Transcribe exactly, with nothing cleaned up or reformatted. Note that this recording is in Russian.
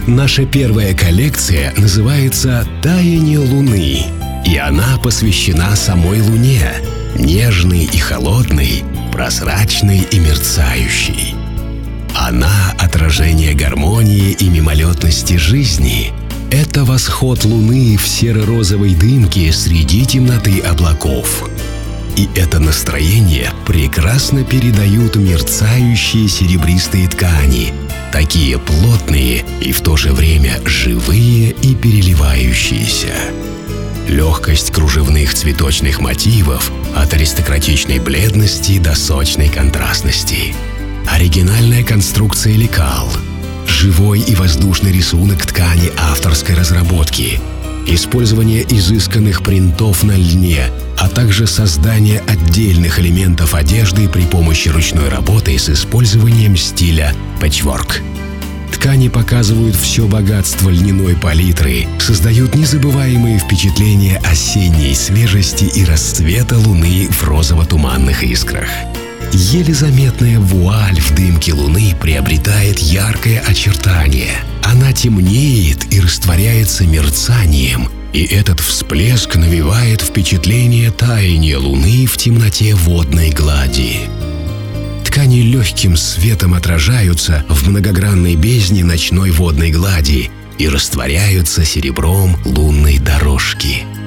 Наша первая коллекция называется «Таяние Луны», и она посвящена самой Луне, нежной и холодной, прозрачной и мерцающей. Она — отражение гармонии и мимолетности жизни. Это восход Луны в серо-розовой дымке среди темноты облаков. И это настроение прекрасно передают мерцающие серебристые ткани, такие плотные и в то же время живые и переливающиеся. Легкость кружевных цветочных мотивов от аристократичной бледности до сочной контрастности. Оригинальная конструкция лекал. Живой и воздушный рисунок ткани авторской разработки. Использование изысканных принтов на льне, а также создание отдельных элементов одежды при помощи ручной работы с использованием стиля пэтчворк. Ткани показывают все богатство льняной палитры, создают незабываемые впечатления осенней свежести и расцвета луны в розово-туманных искрах. Еле заметная вуаль в дымке луны приобретает яркое очертание. Она темнеет и растворяется мерцанием, и этот всплеск навевает впечатление таяния луны в темноте водной глади. Ткани легким светом отражаются в многогранной бездне ночной водной глади и растворяются серебром лунной дорожки.